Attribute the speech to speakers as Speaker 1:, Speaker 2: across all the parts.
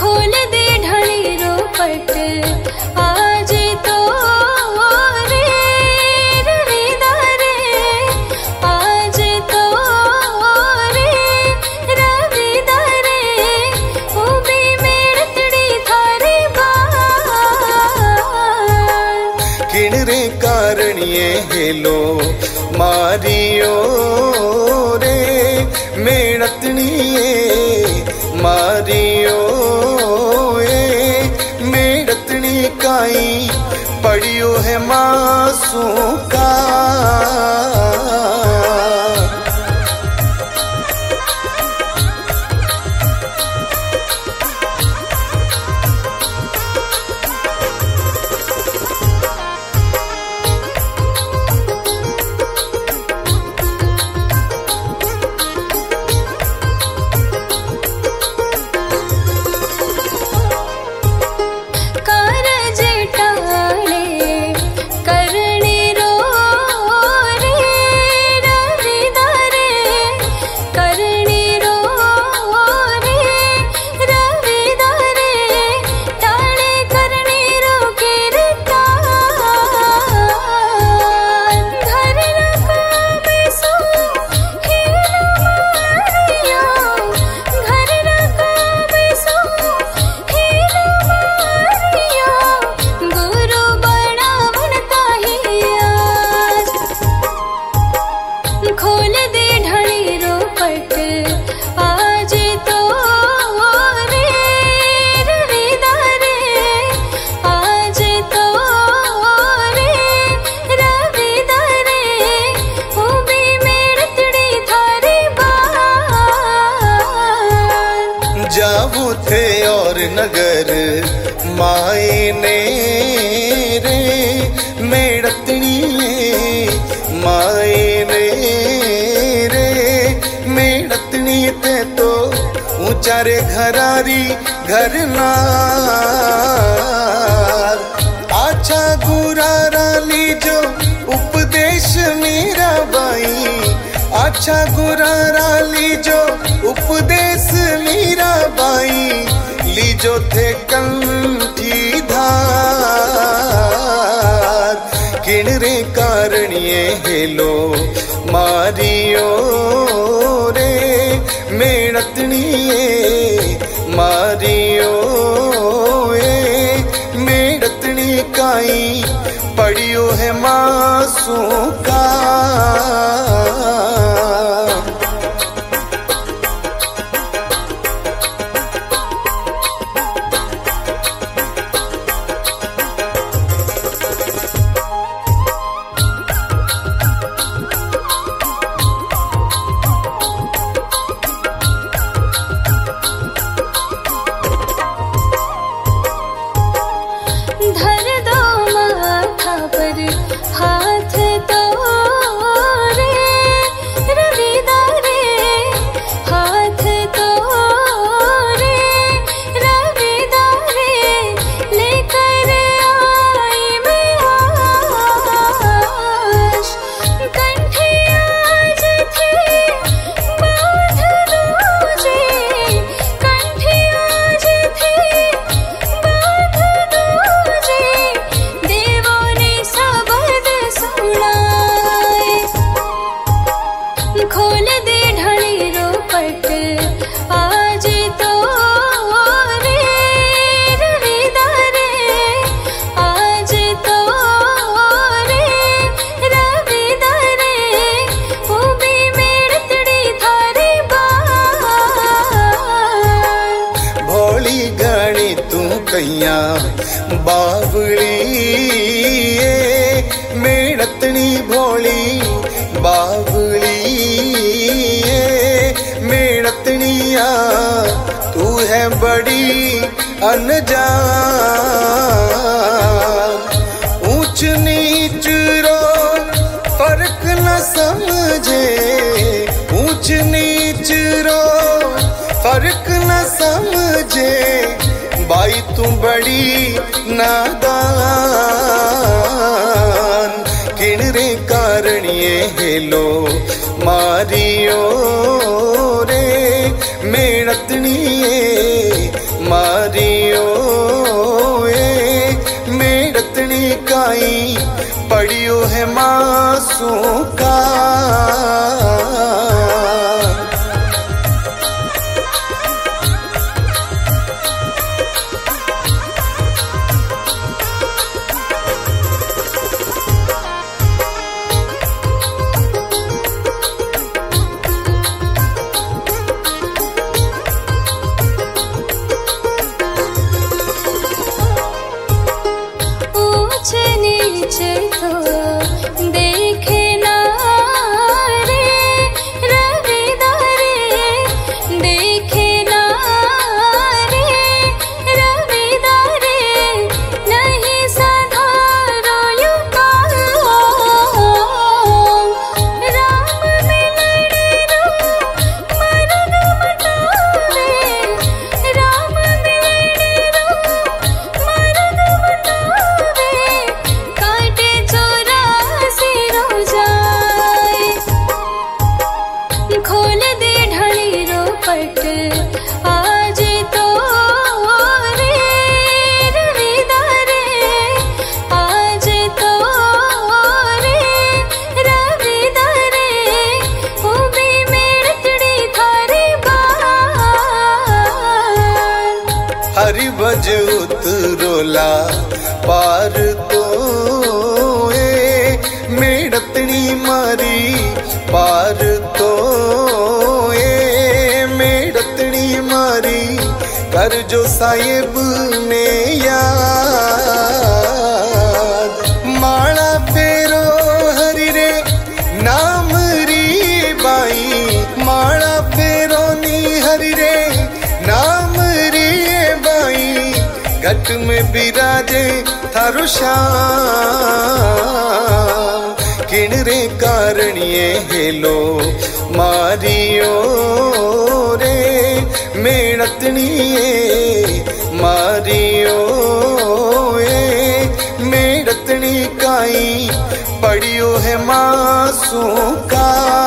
Speaker 1: खोल दे ढली रो पट आज तो रे रविदारे आज तो रे रविदारे उबी मेड़तड़ी थारे बार
Speaker 2: किण रे कारणिये हेलो मारियो रे मेड़तणीए मारियो मेड़तणी काई पड़ियो है मासू का
Speaker 1: खोल दे ढली रो पट आज तो रे रविदारे आज तो रे रविदारे उबी मेड़तड़ी थारे बार
Speaker 2: जावू थे और नगर माए ने रे मेड़तणी माए ने रे मेड़तणी ते तो ऊंचा रे घरारी घरनार आछा गुरारा लीजो उपदेश मीराबाई आछा गुरारा लीजो उपदेश मीराबाई लीजो थे कंठी धार किण रे कारणिये हेलो मारियो रे मेड़तणीए मारियो मेड़तणी काई पड़ियो है मासू का
Speaker 1: धर दो माथा पर हाथ तो रे रविदारे हाथ तो रे रविदारे लेकर आई मैं आश कंठी आज थी बांध दूजे कंठी आज थी बांध दूजे देवों ने शब्द सुनाए खोल दे ढली रो पट आज तो रे रविदारे आज तो रे रविदारे उबी मेड़तड़ी थारे बार
Speaker 2: भोली गणी तू कैया बावली मेड़तणी भोली बावली मेड़तणिया तू है बड़ी अनजान ऊंच नीच रो फर्क न समझे ऊंच नीच रो फर्क न समझे बाई तू बड़ी नादान किण रे कारणिये हेलो मारियो रे मेड़तणीए मारी है मासूं का।
Speaker 1: ऊंच नीचे तो देखे ना रे रविदारे, देखे ना रे रविदारे, नहीं साधारो युका राम मिलने रो मरग मटावे, राम मिलने रो मरग मटावे, काटे 84 रोजाए। खोल दे ढली रो पट आज तो रे रविदारे, आज तो रे रविदारे, उबी मेड़तड़ी थारी बार।
Speaker 2: हरि भज उतरोला पार तो ए मेड़तनी मारी पार तो ए मेड़तनी मारी, कर जो साहिब ने याद। माला फेरो हरि रे नाम री बाई, माला फेरो नी हरि रे नाम री बाई, घट में बिराजे थारो श्याम। किण रे कारणिए हेलो मारियो रे मेड़तणीए, मारियो ए मेड़तणी काई, पड़ियो है मासूं का।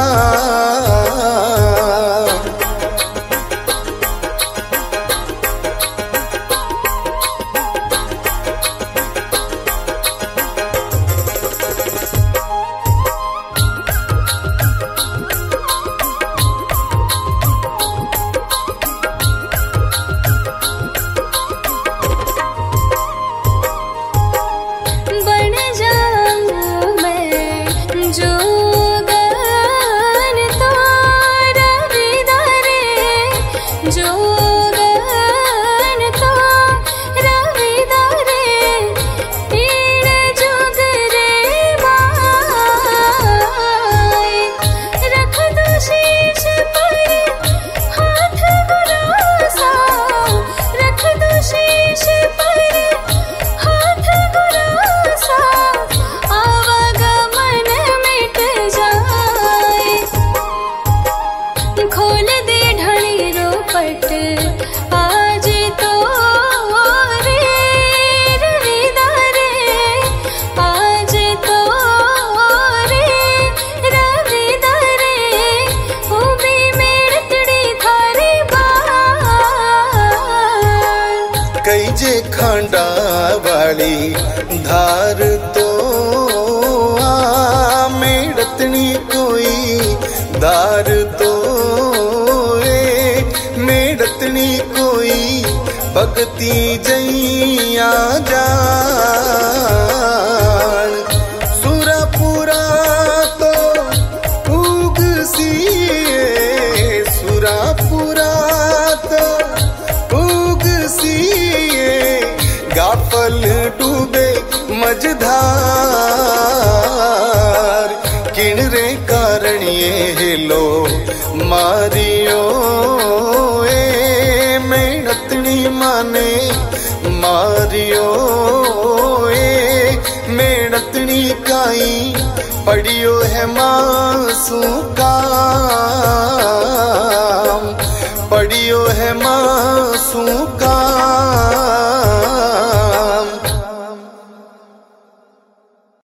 Speaker 1: बन जाऊं मैं जोगन तो रविदारे, जोगन तो रविदारे, पीड़ जुग रे माए। रख दो शीश पर हाथ गुरासा, रख दो शीश पर हाथ गुरासा, आवागमन मिट जाए। खोल दे ढली रो पट आज तो रे रविदारे, आज तो रे रविदारे, उबी मेड़तड़ी थारी बार।
Speaker 2: कई जे खांडा वाली धार तो आ मेड़तनी कोई दार तो ए मेड़तनी कोई, भगती जैया जान। सुरापुरा तो उग सीए, सुरापुरा तो उग सीए, गाफल डूबे मझधार। किण रे कारणिए हेलो मारियो ए मेड़तनी माने, मारियो ए मेड़तनी काई, पड़ियो है मासूं का।